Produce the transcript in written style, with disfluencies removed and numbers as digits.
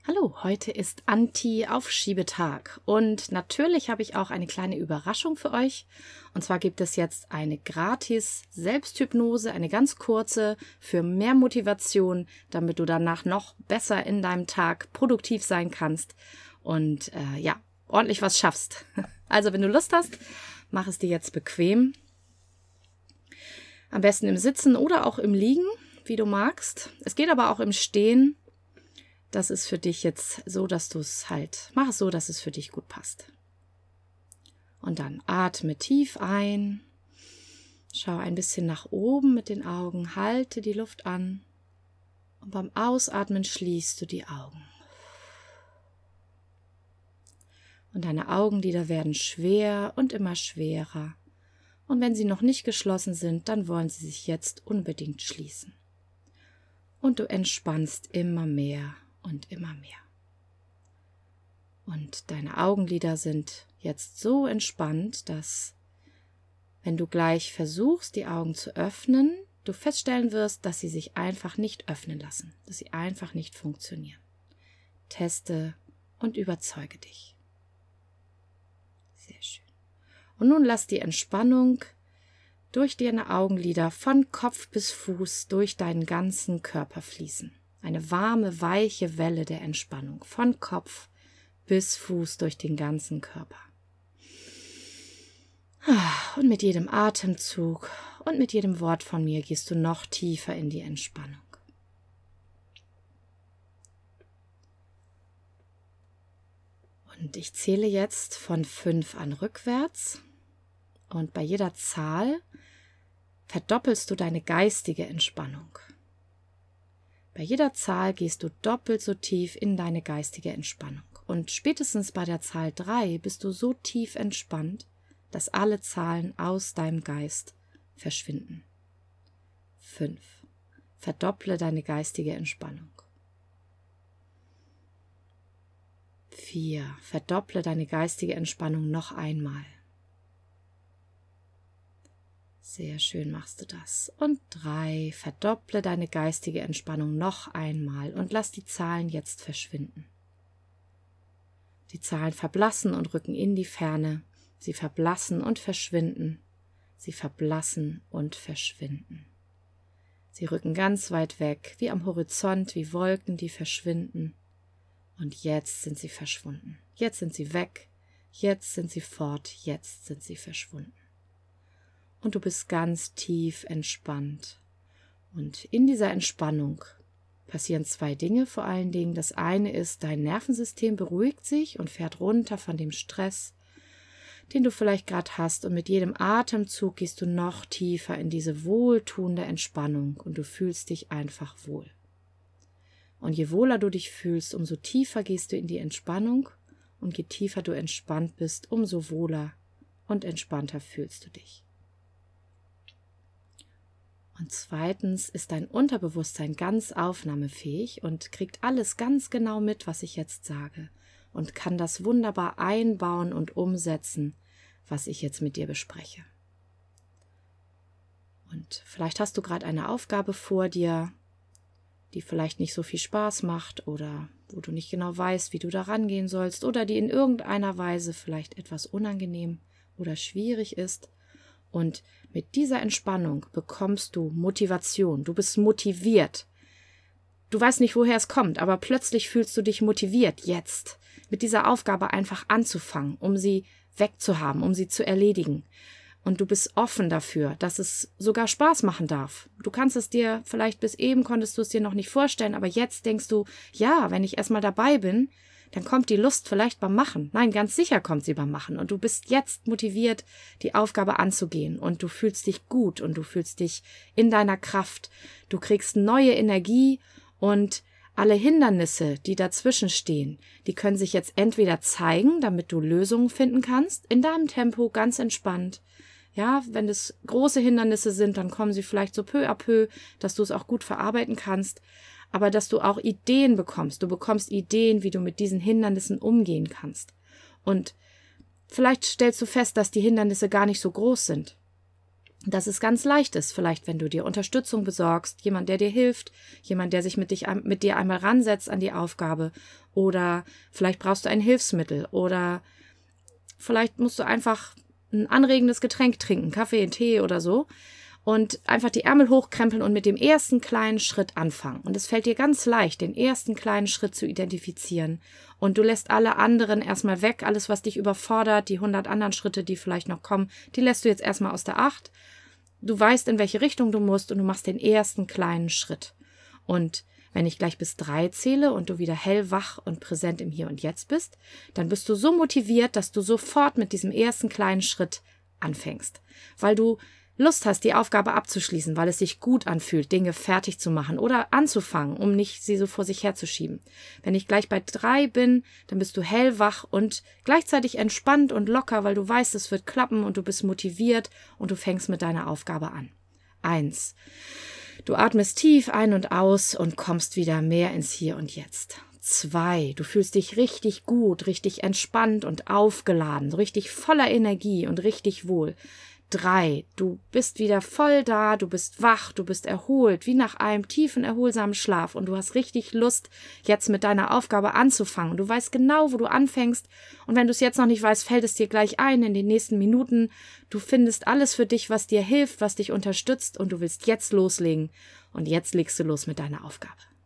Hallo, heute ist Anti-Aufschiebetag und natürlich habe ich auch eine kleine Überraschung für euch. Und zwar gibt es jetzt eine gratis Selbsthypnose, eine ganz kurze, für mehr Motivation, damit du danach noch besser in deinem Tag produktiv sein kannst und ordentlich was schaffst. Also wenn du Lust hast, mach es dir jetzt bequem. Am besten im Sitzen oder auch im Liegen, wie du magst. Es geht aber auch im Stehen. Das ist für dich jetzt so, dass du es mach es so, dass es für dich gut passt. Und dann atme tief ein, schau ein bisschen nach oben mit den Augen, halte die Luft an und beim Ausatmen schließt du die Augen. Und deine Augenlider werden schwer und immer schwerer. Und wenn sie noch nicht geschlossen sind, dann wollen sie sich jetzt unbedingt schließen. Und du entspannst immer mehr und immer mehr. Und deine Augenlider sind jetzt so entspannt, dass, wenn du gleich versuchst, die Augen zu öffnen, du feststellen wirst, dass sie sich einfach nicht öffnen lassen, dass sie einfach nicht funktionieren. Teste und überzeuge dich. Sehr schön. Und nun lass die Entspannung durch deine Augenlider von Kopf bis Fuß durch deinen ganzen Körper fließen. Eine warme, weiche Welle der Entspannung von Kopf bis Fuß durch den ganzen Körper. Und mit jedem Atemzug und mit jedem Wort von mir gehst du noch tiefer in die Entspannung. Und ich zähle jetzt von 5 an rückwärts. Und bei jeder Zahl verdoppelst du deine geistige Entspannung. Bei jeder Zahl gehst du doppelt so tief in deine geistige Entspannung. Und spätestens bei der Zahl 3 bist du so tief entspannt, dass alle Zahlen aus deinem Geist verschwinden. 5. Verdopple deine geistige Entspannung. 4. Verdopple deine geistige Entspannung noch einmal. Sehr schön machst du das. Und 3, verdopple deine geistige Entspannung noch einmal und lass die Zahlen jetzt verschwinden. Die Zahlen verblassen und rücken in die Ferne. Sie verblassen und verschwinden. Sie verblassen und verschwinden. Sie rücken ganz weit weg, wie am Horizont, wie Wolken, die verschwinden. Und jetzt sind sie verschwunden. Jetzt sind sie weg. Jetzt sind sie fort. Jetzt sind sie verschwunden. Und du bist ganz tief entspannt. Und in dieser Entspannung passieren 2 Dinge vor allen Dingen. Das eine ist, dein Nervensystem beruhigt sich und fährt runter von dem Stress, den du vielleicht gerade hast. Und mit jedem Atemzug gehst du noch tiefer in diese wohltuende Entspannung und du fühlst dich einfach wohl. Und je wohler du dich fühlst, umso tiefer gehst du in die Entspannung. Und je tiefer du entspannt bist, umso wohler und entspannter fühlst du dich. Und zweitens ist dein Unterbewusstsein ganz aufnahmefähig und kriegt alles ganz genau mit, was ich jetzt sage, und kann das wunderbar einbauen und umsetzen, was ich jetzt mit dir bespreche. Und vielleicht hast du gerade eine Aufgabe vor dir, die vielleicht nicht so viel Spaß macht oder wo du nicht genau weißt, wie du da rangehen sollst oder die in irgendeiner Weise vielleicht etwas unangenehm oder schwierig ist. Und mit dieser Entspannung bekommst du Motivation. Du bist motiviert. Du weißt nicht, woher es kommt, aber plötzlich fühlst du dich motiviert, jetzt mit dieser Aufgabe einfach anzufangen, um sie wegzuhaben, um sie zu erledigen. Und du bist offen dafür, dass es sogar Spaß machen darf. Du kannst es dir, vielleicht bis eben konntest du es dir noch nicht vorstellen, aber jetzt denkst du, ja, wenn ich erstmal dabei bin, dann kommt die Lust vielleicht beim Machen. Nein, ganz sicher kommt sie beim Machen. Und du bist jetzt motiviert, die Aufgabe anzugehen. Und du fühlst dich gut und du fühlst dich in deiner Kraft. Du kriegst neue Energie und alle Hindernisse, die dazwischen stehen, die können sich jetzt entweder zeigen, damit du Lösungen finden kannst, in deinem Tempo, ganz entspannt. Ja, wenn es große Hindernisse sind, dann kommen sie vielleicht so peu à peu, dass du es auch gut verarbeiten kannst. Aber dass du auch Ideen bekommst. Du bekommst Ideen, wie du mit diesen Hindernissen umgehen kannst. Und vielleicht stellst du fest, dass die Hindernisse gar nicht so groß sind. dass es ganz leicht ist, vielleicht wenn du dir Unterstützung besorgst, jemand, der dir hilft, jemand, der sich mit dir einmal ransetzt an die Aufgabe, oder vielleicht brauchst du ein Hilfsmittel, oder vielleicht musst du einfach ein anregendes Getränk trinken, Kaffee, Tee oder so, und einfach die Ärmel hochkrempeln und mit dem ersten kleinen Schritt anfangen. Und es fällt dir ganz leicht, den ersten kleinen Schritt zu identifizieren. Und du lässt alle anderen erstmal weg, alles, was dich überfordert, die 100 anderen Schritte, die vielleicht noch kommen, die lässt du jetzt erstmal aus der Acht. Du weißt, in welche Richtung du musst, und du machst den ersten kleinen Schritt. Und wenn ich gleich bis 3 zähle und du wieder hellwach und präsent im Hier und Jetzt bist, dann bist du so motiviert, dass du sofort mit diesem ersten kleinen Schritt anfängst. Weil du Lust hast, die Aufgabe abzuschließen, weil es sich gut anfühlt, Dinge fertig zu machen oder anzufangen, um nicht sie so vor sich herzuschieben. Wenn ich gleich bei 3 bin, dann bist du hellwach und gleichzeitig entspannt und locker, weil du weißt, es wird klappen und du bist motiviert und du fängst mit deiner Aufgabe an. 1. Du atmest tief ein und aus und kommst wieder mehr ins Hier und Jetzt. 2. Du fühlst dich richtig gut, richtig entspannt und aufgeladen, richtig voller Energie und richtig wohl. 3. Du bist wieder voll da, du bist wach, du bist erholt, wie nach einem tiefen, erholsamen Schlaf, und du hast richtig Lust, jetzt mit deiner Aufgabe anzufangen. Du weißt genau, wo du anfängst, und wenn du es jetzt noch nicht weißt, fällt es dir gleich ein in den nächsten Minuten. Du findest alles für dich, was dir hilft, was dich unterstützt, und du willst jetzt loslegen, und jetzt legst du los mit deiner Aufgabe.